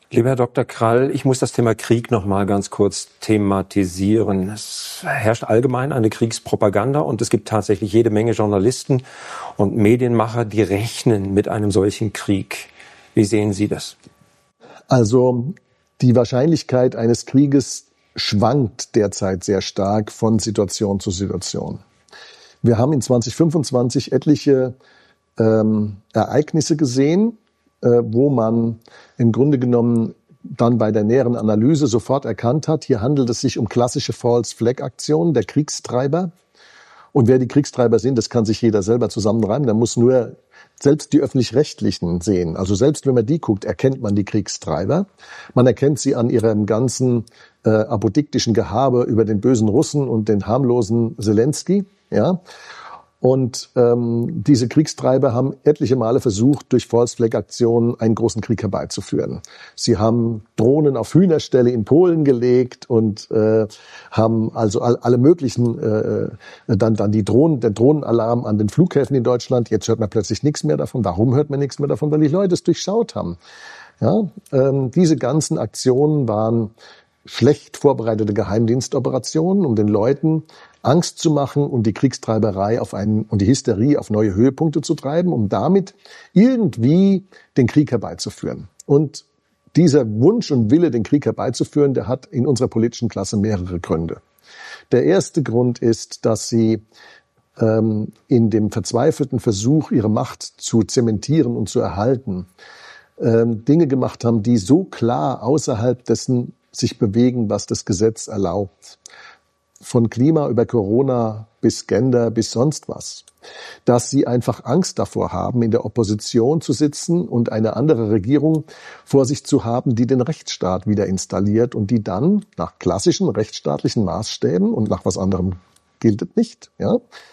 [SPEAKER 3] Lieber Herr Dr. Krall, ich muss das Thema Krieg noch mal ganz kurz thematisieren. Es herrscht allgemein eine Kriegspropaganda und es gibt tatsächlich jede Menge Journalisten und Medienmacher, die rechnen mit einem solchen Krieg. Wie sehen Sie das?
[SPEAKER 2] Also die Wahrscheinlichkeit eines Krieges schwankt derzeit sehr stark von Situation zu Situation. Wir haben in 2025 etliche Ereignisse gesehen, wo man im Grunde genommen dann bei der näheren Analyse sofort erkannt hat, hier handelt es sich um klassische False-Flag-Aktionen der Kriegstreiber. Und wer die Kriegstreiber sind, das kann sich jeder selber zusammenreimen. Da muss nur selbst die Öffentlich-Rechtlichen sehen. Also selbst wenn man die guckt, erkennt man die Kriegstreiber. Man erkennt sie an ihrem ganzen apodiktischen Gehabe über den bösen Russen und den harmlosen Zelensky. Ja. Und diese Kriegstreiber haben etliche Male versucht, durch False-Flag-Aktionen einen großen Krieg herbeizuführen. Sie haben Drohnen auf Hühnerställe in Polen gelegt und haben also alle möglichen, dann den Drohnenalarm an den Flughäfen in Deutschland. Jetzt hört man plötzlich nichts mehr davon. Warum hört man nichts mehr davon? Weil die Leute es durchschaut haben. Ja, diese ganzen Aktionen waren schlecht vorbereitete Geheimdienstoperationen, um den Leuten Angst zu machen und die Kriegstreiberei und die Hysterie auf neue Höhepunkte zu treiben, um damit irgendwie den Krieg herbeizuführen. Und dieser Wunsch und Wille, den Krieg herbeizuführen, der hat in unserer politischen Klasse mehrere Gründe. Der erste Grund ist, dass sie in dem verzweifelten Versuch, ihre Macht zu zementieren und zu erhalten, Dinge gemacht haben, die so klar außerhalb dessen sich bewegen, was das Gesetz erlaubt. Von Klima über Corona bis Gender bis sonst was. Dass sie einfach Angst davor haben, in der Opposition zu sitzen und eine andere Regierung vor sich zu haben, die den Rechtsstaat wieder installiert und die dann nach klassischen rechtsstaatlichen Maßstäben und nach was anderem gilt es nicht, ja,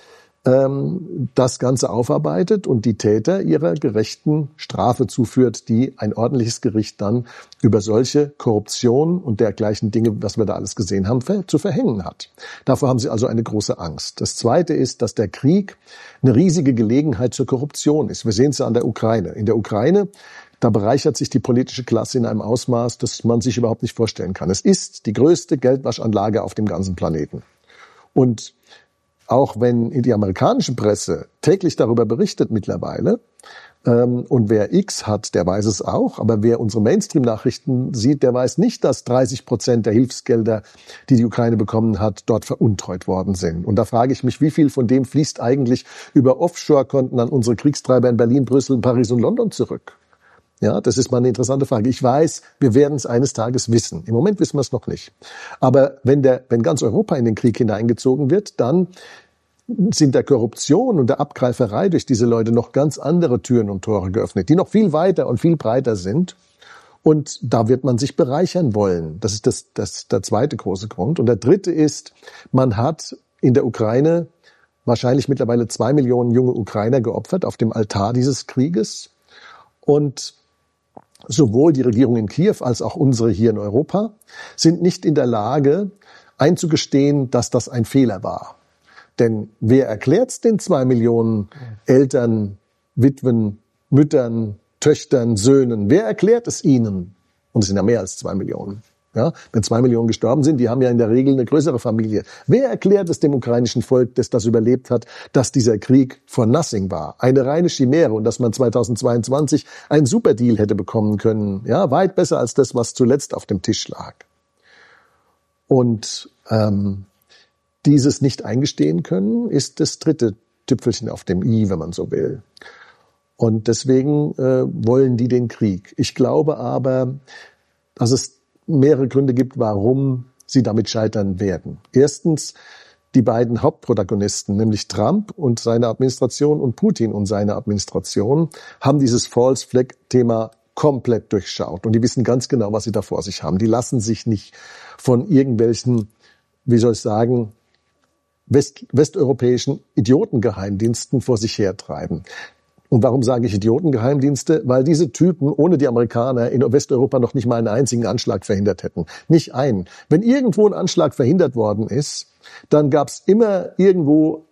[SPEAKER 2] das Ganze aufarbeitet und die Täter ihrer gerechten Strafe zuführt, die ein ordentliches Gericht dann über solche Korruption und dergleichen Dinge, was wir da alles gesehen haben, zu verhängen hat. Davor haben sie also eine große Angst. Das Zweite ist, dass der Krieg eine riesige Gelegenheit zur Korruption ist. Wir sehen es ja an der Ukraine. In der Ukraine, da bereichert sich die politische Klasse in einem Ausmaß, das man sich überhaupt nicht vorstellen kann. Es ist die größte Geldwaschanlage auf dem ganzen Planeten. Und auch wenn die amerikanische Presse täglich darüber berichtet mittlerweile, und wer X hat, der weiß es auch, aber wer unsere Mainstream-Nachrichten sieht, der weiß nicht, dass 30% der Hilfsgelder, die die Ukraine bekommen hat, dort veruntreut worden sind. Und da frage ich mich, wie viel von dem fließt eigentlich über Offshore-Konten an unsere Kriegstreiber in Berlin, Brüssel, Paris und London zurück? Ja, das ist mal eine interessante Frage. Ich weiß, wir werden es eines Tages wissen. Im Moment wissen wir es noch nicht. Aber wenn ganz Europa in den Krieg hineingezogen wird, dann sind der Korruption und der Abgreiferei durch diese Leute noch ganz andere Türen und Tore geöffnet, die noch viel weiter und viel breiter sind. Und da wird man sich bereichern wollen. Das ist der zweite große Grund. Und der dritte ist, man hat in der Ukraine wahrscheinlich mittlerweile 2 Millionen junge Ukrainer geopfert auf dem Altar dieses Krieges. Und sowohl die Regierung in Kiew als auch unsere hier in Europa sind nicht in der Lage, einzugestehen, dass das ein Fehler war. Denn wer erklärt's den 2 Millionen Eltern, Witwen, Müttern, Töchtern, Söhnen? Wer erklärt es ihnen? Und es sind ja mehr als 2 Millionen. Ja, wenn 2 Millionen gestorben sind, die haben ja in der Regel eine größere Familie. Wer erklärt es dem ukrainischen Volk, das das überlebt hat, dass dieser Krieg for nothing war? Eine reine Chimäre und dass man 2022 einen Superdeal hätte bekommen können. Ja, weit besser als das, was zuletzt auf dem Tisch lag. Und dieses nicht eingestehen können, ist das dritte Tüpfelchen auf dem i, wenn man so will. Und deswegen wollen die den Krieg. Ich glaube aber, dass es mehrere Gründe gibt, warum sie damit scheitern werden. Erstens, die beiden Hauptprotagonisten, nämlich Trump und seine Administration und Putin und seine Administration, haben dieses False-Flag-Thema komplett durchschaut. Und die wissen ganz genau, was sie da vor sich haben. Die lassen sich nicht von irgendwelchen, wie soll ich sagen, westeuropäischen Idiotengeheimdiensten vor sich hertreiben. Und warum sage ich Idiotengeheimdienste? Weil diese Typen ohne die Amerikaner in Westeuropa noch nicht mal einen einzigen Anschlag verhindert hätten. Nicht einen. Wenn irgendwo ein Anschlag verhindert worden ist, dann gab es immer irgendwo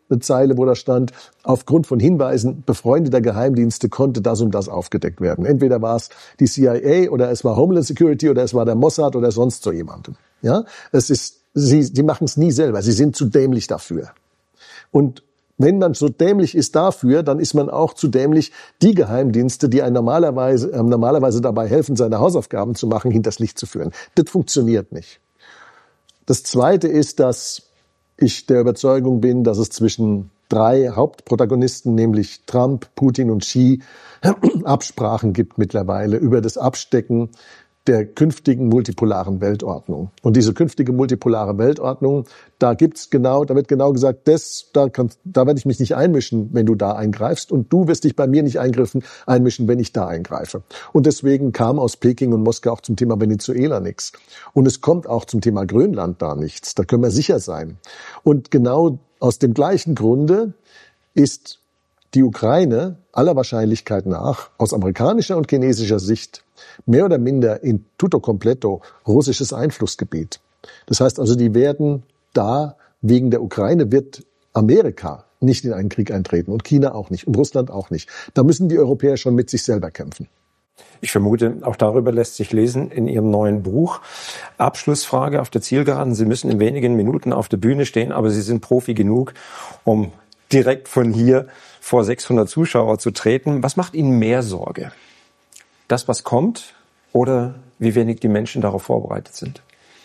[SPEAKER 2] eine Zeile, wo da stand, aufgrund von Hinweisen befreundeter Geheimdienste konnte das und das aufgedeckt werden. Entweder war es die CIA oder es war Homeland Security oder es war der Mossad oder sonst so jemandem. Ja, sie machen es nie selber. Sie sind zu dämlich dafür. Und wenn man so dämlich ist dafür, dann ist man auch zu dämlich, die Geheimdienste, die einem normalerweise dabei helfen, seine Hausaufgaben zu machen, hinters Licht zu führen. Das funktioniert nicht. Das Zweite ist, dass ich der Überzeugung bin, dass es zwischen 3 Hauptprotagonisten, nämlich Trump, Putin und Xi, Absprachen gibt mittlerweile über das Abstecken der künftigen multipolaren Weltordnung. Und diese künftige multipolare Weltordnung, da wird genau gesagt, da werde ich mich nicht einmischen, wenn du da eingreifst, und du wirst dich bei mir nicht einmischen, wenn ich da eingreife. Und deswegen kam aus Peking und Moskau auch zum Thema Venezuela nichts. Und es kommt auch zum Thema Grönland da nichts. Da können wir sicher sein. Und genau aus dem gleichen Grunde ist die Ukraine aller Wahrscheinlichkeit nach aus amerikanischer und chinesischer Sicht mehr oder minder in tutto completo russisches Einflussgebiet. Das heißt also, die werden da, wegen der Ukraine wird Amerika nicht in einen Krieg eintreten und China auch nicht und Russland auch nicht. Da müssen die Europäer schon mit sich selber kämpfen.
[SPEAKER 3] Ich vermute, auch darüber lässt sich lesen in Ihrem neuen Buch. Abschlussfrage auf der Zielgeraden. Sie müssen in wenigen Minuten auf der Bühne stehen, aber Sie sind Profi genug, um direkt von hier vor 600 Zuschauer zu treten. Was macht Ihnen mehr Sorge? Das, was kommt, oder wie wenig die Menschen darauf vorbereitet sind?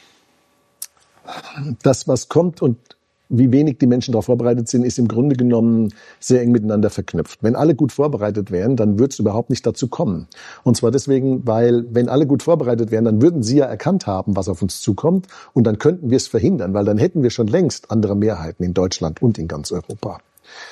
[SPEAKER 2] Das, was kommt und wie wenig die Menschen darauf vorbereitet sind, ist im Grunde genommen sehr eng miteinander verknüpft. Wenn alle gut vorbereitet wären, dann würde es überhaupt nicht dazu kommen. Und zwar deswegen, weil wenn alle gut vorbereitet wären, dann würden sie ja erkannt haben, was auf uns zukommt, und dann könnten wir es verhindern, weil dann hätten wir schon längst andere Mehrheiten in Deutschland und in ganz Europa.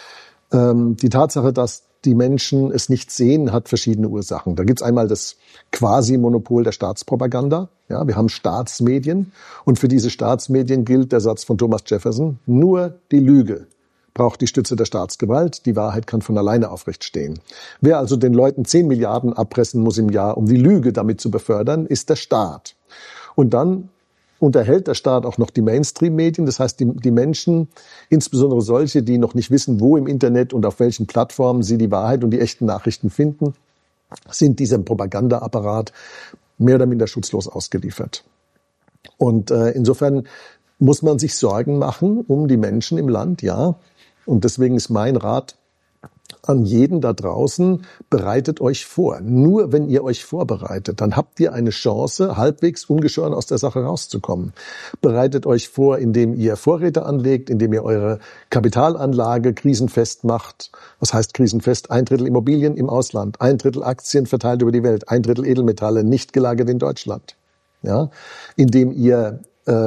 [SPEAKER 2] Die Tatsache, dass die Menschen es nicht sehen, hat verschiedene Ursachen. Da gibt es einmal das Quasi-Monopol der Staatspropaganda. Ja, wir haben Staatsmedien, und für diese Staatsmedien gilt der Satz von Thomas Jefferson: Nur die Lüge braucht die Stütze der Staatsgewalt, die Wahrheit kann von alleine aufrecht stehen. Wer also den Leuten 10 Milliarden abpressen muss im Jahr, um die Lüge damit zu befördern, ist der Staat. Und dann unterhält der Staat auch noch die Mainstream-Medien. Das heißt, die Menschen, insbesondere solche, die noch nicht wissen, wo im Internet und auf welchen Plattformen sie die Wahrheit und die echten Nachrichten finden, sind diesem Propagandaapparat mehr oder minder schutzlos ausgeliefert. Und insofern muss man sich Sorgen machen um die Menschen im Land, ja. Und deswegen ist mein Rat an jeden da draußen: bereitet euch vor. Nur wenn ihr euch vorbereitet, dann habt ihr eine Chance, halbwegs ungeschoren aus der Sache rauszukommen. Bereitet euch vor, indem ihr Vorräte anlegt, indem ihr eure Kapitalanlage krisenfest macht. Was heißt krisenfest? 1/3 Immobilien im Ausland, 1/3 Aktien verteilt über die Welt, 1/3 Edelmetalle nicht gelagert in Deutschland. Ja? Indem ihr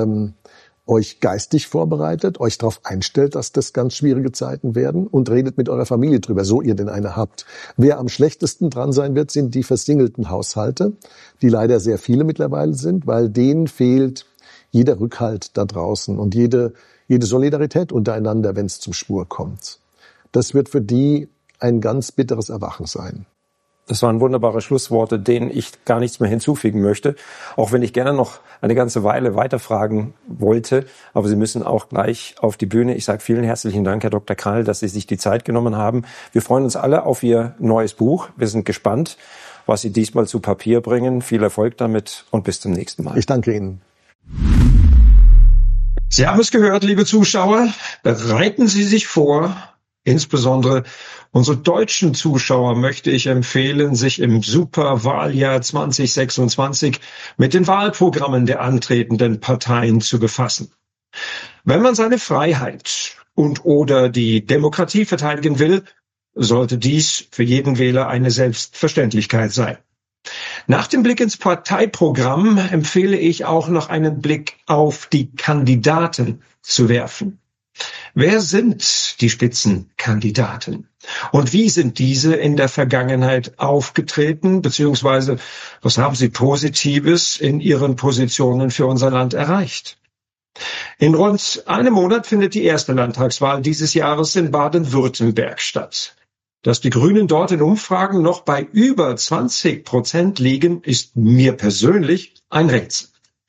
[SPEAKER 2] euch geistig vorbereitet, euch darauf einstellt, dass das ganz schwierige Zeiten werden, und redet mit eurer Familie drüber, so ihr denn eine habt. Wer am schlechtesten dran sein wird, sind die versingelten Haushalte, die leider sehr viele mittlerweile sind, weil denen fehlt jeder Rückhalt da draußen und jede Solidarität untereinander, wenn es zum Schwur kommt. Das wird für die ein ganz bitteres Erwachen sein.
[SPEAKER 3] Das waren wunderbare Schlussworte, denen ich gar nichts mehr hinzufügen möchte, auch wenn ich gerne noch eine ganze Weile weiterfragen wollte. Aber Sie müssen auch gleich auf die Bühne. Ich sage vielen herzlichen Dank, Herr Dr. Krall, dass Sie sich die Zeit genommen haben. Wir freuen uns alle auf Ihr neues Buch. Wir sind gespannt, was Sie diesmal zu Papier bringen. Viel Erfolg damit und bis zum nächsten Mal.
[SPEAKER 2] Ich danke Ihnen.
[SPEAKER 1] Sie haben es gehört, liebe Zuschauer. Bereiten Sie sich vor. Insbesondere unsere deutschen Zuschauer möchte ich empfehlen, sich im Superwahljahr 2026 mit den Wahlprogrammen der antretenden Parteien zu befassen. Wenn man seine Freiheit und/oder die Demokratie verteidigen will, sollte dies für jeden Wähler eine Selbstverständlichkeit sein. Nach dem Blick ins Parteiprogramm empfehle ich auch noch einen Blick auf die Kandidaten zu werfen. Wer sind die Spitzenkandidaten? Und wie sind diese in der Vergangenheit aufgetreten, beziehungsweise was haben sie Positives in ihren Positionen für unser Land erreicht? In rund einem Monat findet die erste Landtagswahl dieses Jahres in Baden-Württemberg statt. Dass die Grünen dort in Umfragen noch bei über 20% liegen, ist mir persönlich ein Rätsel.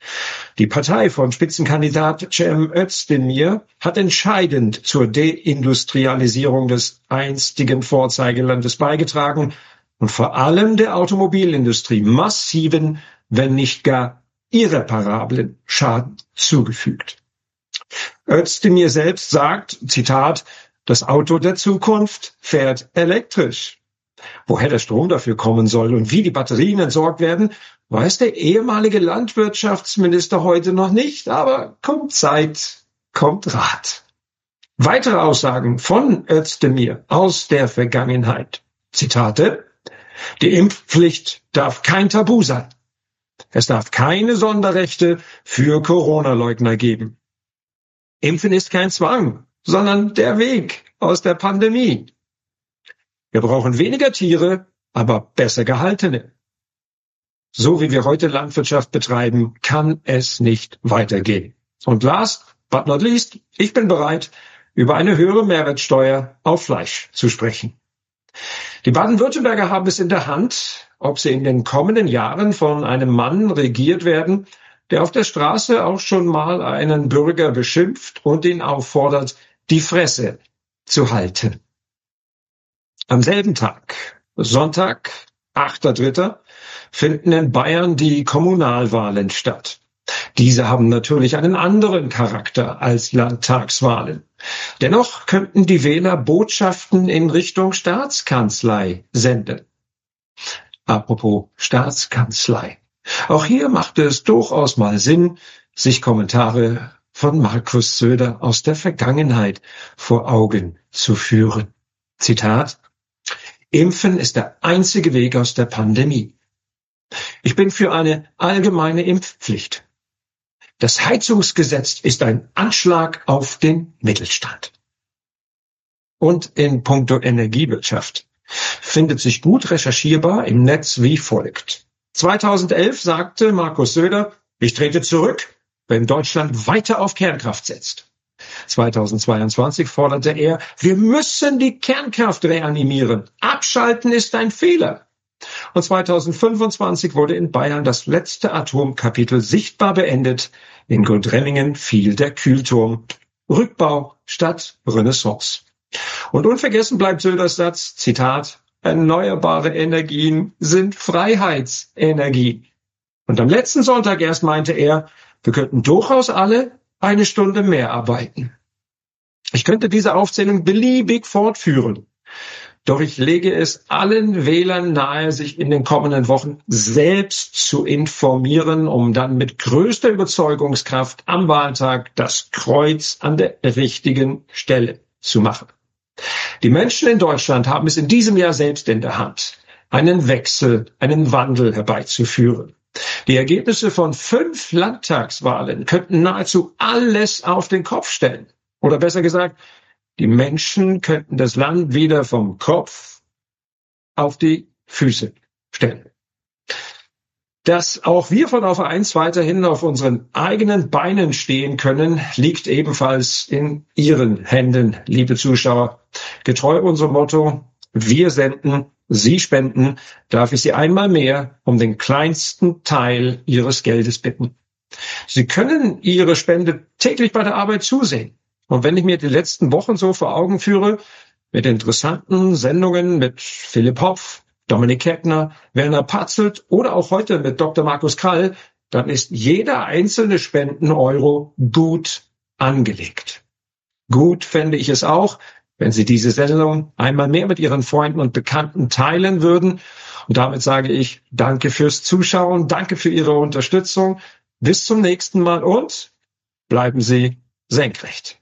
[SPEAKER 1] Die Partei von Spitzenkandidat Cem Özdemir hat entscheidend zur Deindustrialisierung des einstigen Vorzeigelandes beigetragen und vor allem der Automobilindustrie massiven, wenn nicht gar irreparablen Schaden zugefügt. Özdemir selbst sagt, Zitat, das Auto der Zukunft fährt elektrisch. Woher der Strom dafür kommen soll und wie die Batterien entsorgt werden, weiß der ehemalige Landwirtschaftsminister heute noch nicht, aber kommt Zeit, kommt Rat. Weitere Aussagen von Özdemir aus der Vergangenheit. Zitate: Die Impfpflicht darf kein Tabu sein. Es darf keine Sonderrechte für Corona-Leugner geben. Impfen ist kein Zwang, sondern der Weg aus der Pandemie. Wir brauchen weniger Tiere, aber besser gehaltene. So wie wir heute Landwirtschaft betreiben, kann es nicht weitergehen. Und last but not least, ich bin bereit, über eine höhere Mehrwertsteuer auf Fleisch zu sprechen. Die Baden-Württemberger haben es in der Hand, ob sie in den kommenden Jahren von einem Mann regiert werden, der auf der Straße auch schon mal einen Bürger beschimpft und ihn auffordert, die Fresse zu halten. Am selben Tag, Sonntag, 8.3., finden in Bayern die Kommunalwahlen statt. Diese haben natürlich einen anderen Charakter als Landtagswahlen. Dennoch könnten die Wähler Botschaften in Richtung Staatskanzlei senden. Apropos Staatskanzlei. Auch hier macht es durchaus mal Sinn, sich Kommentare von Markus Söder aus der Vergangenheit vor Augen zu führen. Zitat: Impfen ist der einzige Weg aus der Pandemie. Ich bin für eine allgemeine Impfpflicht. Das Heizungsgesetz ist ein Anschlag auf den Mittelstand. Und in puncto Energiewirtschaft findet sich gut recherchierbar im Netz wie folgt. 2011 sagte Markus Söder, ich trete zurück, wenn Deutschland weiter auf Kernkraft setzt. 2022 forderte er, wir müssen die Kernkraft reanimieren. Abschalten ist ein Fehler. Und 2025 wurde in Bayern das letzte Atomkapitel sichtbar beendet. In Gundremmingen fiel der Kühlturm. Rückbau statt Renaissance. Und unvergessen bleibt Söders Satz, Zitat, erneuerbare Energien sind Freiheitsenergien. Und am letzten Sonntag erst meinte er, wir könnten durchaus alle eine Stunde mehr arbeiten. Ich könnte diese Aufzählung beliebig fortführen. Doch ich lege es allen Wählern nahe, sich in den kommenden Wochen selbst zu informieren, um dann mit größter Überzeugungskraft am Wahltag das Kreuz an der richtigen Stelle zu machen. Die Menschen in Deutschland haben es in diesem Jahr selbst in der Hand, einen Wechsel, einen Wandel herbeizuführen. Die Ergebnisse von 5 Landtagswahlen könnten nahezu alles auf den Kopf stellen. Oder besser gesagt, die Menschen könnten das Land wieder vom Kopf auf die Füße stellen. Dass auch wir von Auf 1 weiterhin auf unseren eigenen Beinen stehen können, liegt ebenfalls in Ihren Händen, liebe Zuschauer. Getreu unserem Motto, wir senden, Sie spenden, darf ich Sie einmal mehr um den kleinsten Teil Ihres Geldes bitten. Sie können Ihre Spende täglich bei der Arbeit zusehen. Und wenn ich mir die letzten Wochen so vor Augen führe, mit interessanten Sendungen mit Philipp Hoff, Dominik Kettner, Werner Patzelt oder auch heute mit Dr. Markus Krall, dann ist jeder einzelne Spenden-Euro gut angelegt. Gut fände ich es auch, wenn Sie diese Sendung einmal mehr mit Ihren Freunden und Bekannten teilen würden. Und damit sage ich danke fürs Zuschauen, danke für Ihre Unterstützung. Bis zum nächsten Mal und bleiben Sie senkrecht.